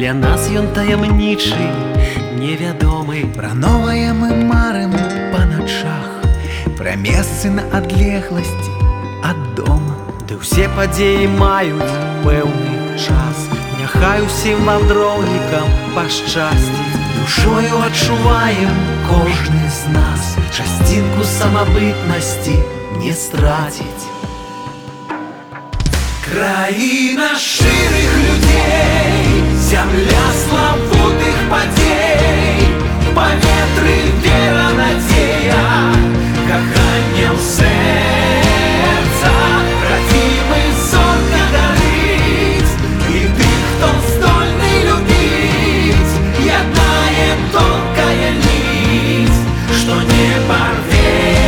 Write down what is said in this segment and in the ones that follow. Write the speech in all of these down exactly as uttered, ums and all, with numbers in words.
Для нас ён таямнічы, невядомы. Пра новае мы марым па начах, пра месцы на адлегласці ад дома. Ды ўсе падзеі маюць пэўны час. Няхай усім вандроўнікам пашчасціць. Душою адчуваем кожны з нас, часцінку самабытнасці не страціць. Краіна шчырых людзей, зямля славутых падзей, паветры вера, надзея, каханне ў сэрца, радзімы зорка гарыць, і тых, хто здольны любіць, яднае тонкая ніць, што не парвецца.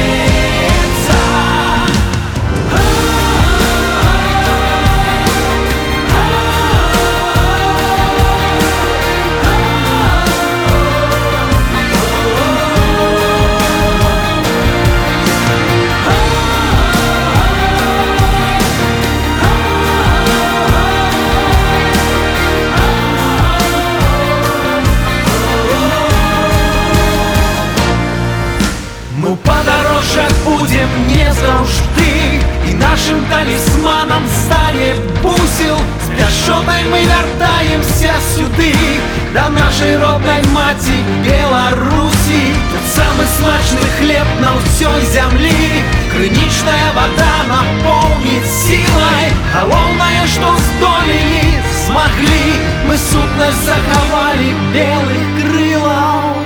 Мы ў падарожжах будзем не заўжды, і нашым талісманам стане бусел. З пяшчотай мы вяртаемся сюды, да нашай роднай маці Беларусі. Тут самы смачны хлеб на ўсёй зямлі, крынічная вада напоўніць сілай. Галоўнае, што здолелі, змаглі, мы сутнасць захавалі белых крылаў.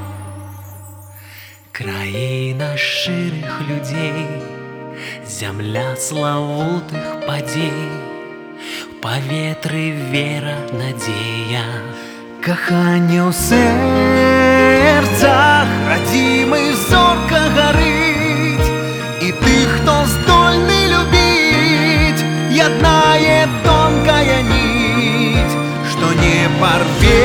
Краіна шчырых людзей, зямля славутых падзей, паветры вера, надзея, Каханне ў сэрцах, радзімы зорка гарыць, і тых, хто здольны любіць, яднае тонкая ніць, што не парвецца.